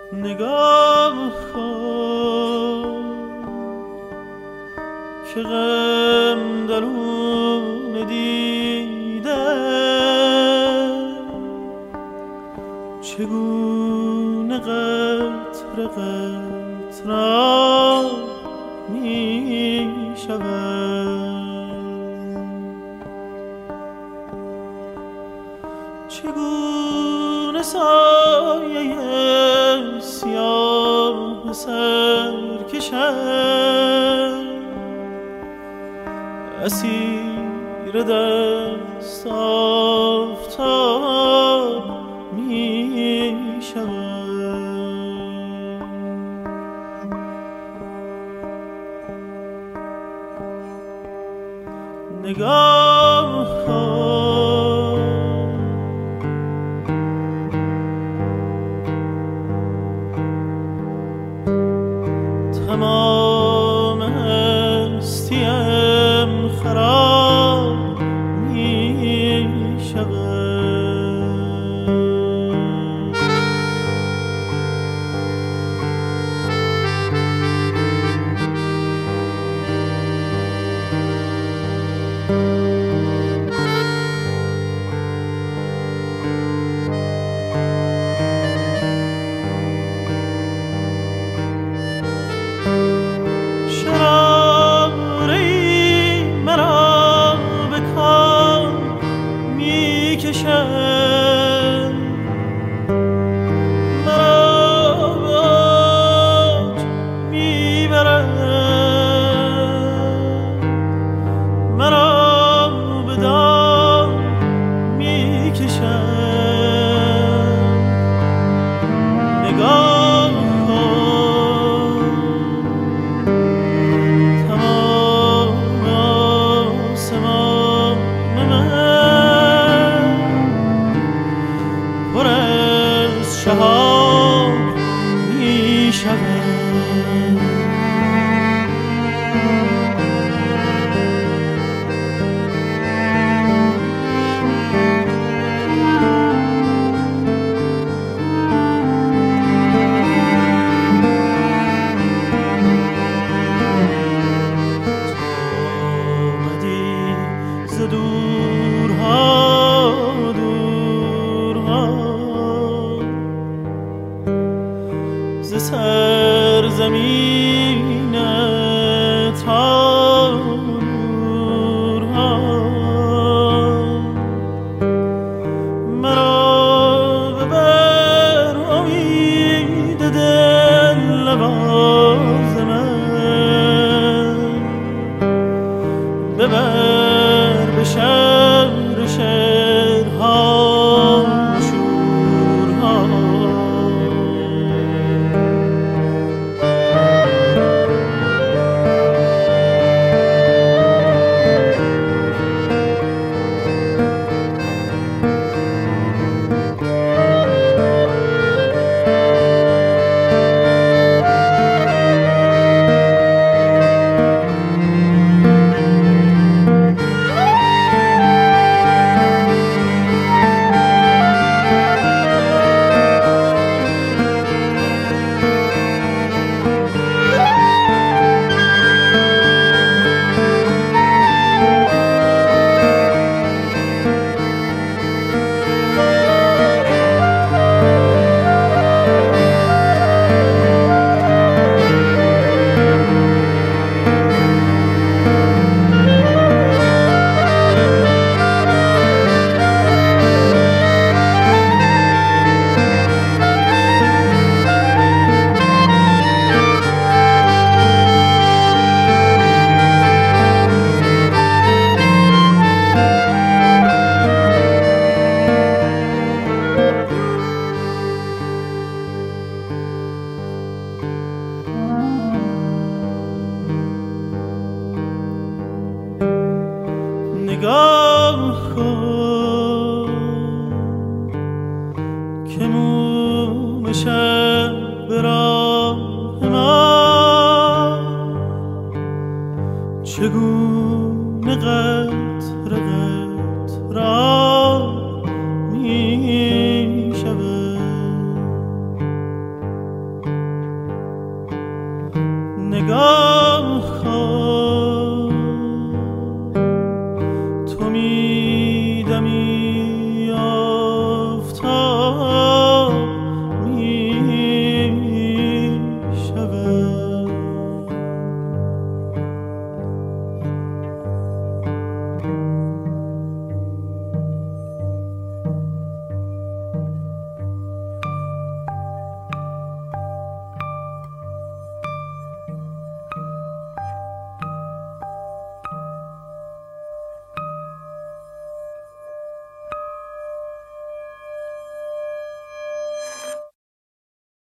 نگاه کن که غم درون دیده چگونه قطره قطره می شود، چگونه سایه سیاه سر کشد اسیر دست آفتاب می شود. نگاه کن تمام هستیم خراب می شود. شراری مرا به کام می کشد، مرا به اوج می برد، مرا به دام می کشد. نگاه کن تمام آسمان من پر از شهاب می شود. آمدی ز دورها دورها، ز سرزمین تا نورها، مرا ببر امید دل نواز من، ببر به شهر شهرها شورها. نگاه کن که موم شب راه ما چگونه قطره قطره می شود. نگاه